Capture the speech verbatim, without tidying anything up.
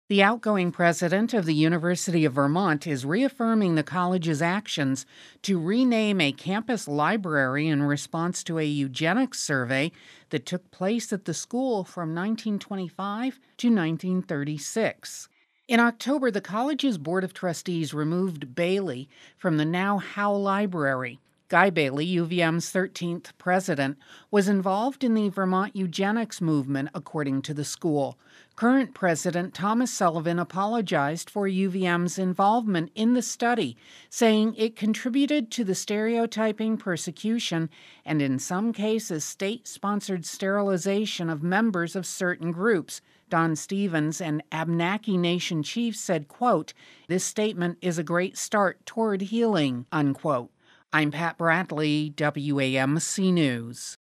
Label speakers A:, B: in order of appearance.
A: The outgoing president of the University of Vermont is reaffirming the college's actions to rename a campus library in response to a eugenics survey that took place at the school from nineteen twenty-five to nineteen thirty-six. In October, the college's Board of Trustees removed Bailey from the now Howe Library. Guy Bailey, U V M's thirteenth president, was involved in the Vermont eugenics movement, according to the school. Current president Thomas Sullivan apologized for U V M's involvement in the study, saying it contributed to the stereotyping, persecution, and in some cases state-sponsored sterilization of members of certain groups. Don Stevens, an Abenaki Nation chief, said, quote, "This statement is a great start toward healing," unquote. I'm Pat Bradley, W A M C News.